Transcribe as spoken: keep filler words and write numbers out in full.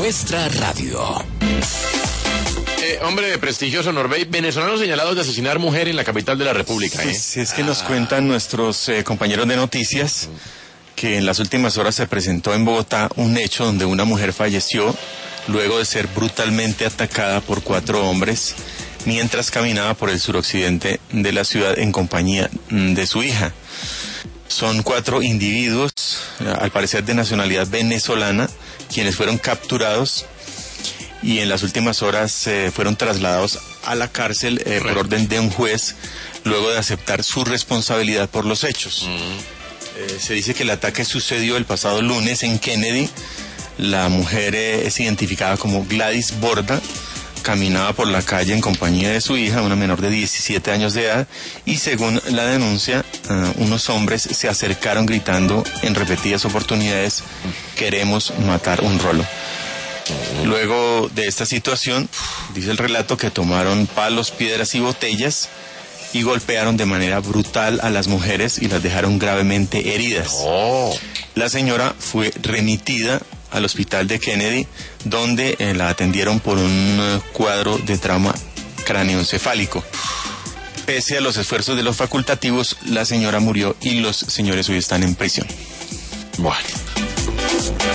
nuestra radio. Eh, hombre prestigioso, Norbey, venezolanos señalados de asesinar mujer en la capital de la República. ¿eh? Sí, es que nos cuentan nuestros eh, compañeros de noticias que en las últimas horas se presentó en Bogotá un hecho donde una mujer falleció luego de ser brutalmente atacada por cuatro hombres mientras caminaba por el suroccidente de la ciudad en compañía de su hija. Son cuatro individuos, al parecer de nacionalidad venezolana, quienes fueron capturados y en las últimas horas eh, fueron trasladados a la cárcel eh, por orden de un juez luego de aceptar su responsabilidad por los hechos. Mm. Eh, se dice que el ataque sucedió el pasado lunes en Kennedy. La mujer eh, es identificada como Gladys Borda, caminaba por la calle en compañía de su hija, una menor de diecisiete años de edad, y según la denuncia, uh, unos hombres se acercaron gritando en repetidas oportunidades: queremos matar un rolo. Luego de esta situación, dice el relato que tomaron palos, piedras y botellas y golpearon de manera brutal a las mujeres y las dejaron gravemente heridas. Oh. La señora fue remitida al hospital de Kennedy, donde eh, la atendieron por un uh, cuadro de trauma cráneoencefálico. Pese a los esfuerzos de los facultativos, la señora murió y los señores hoy están en prisión. Bueno.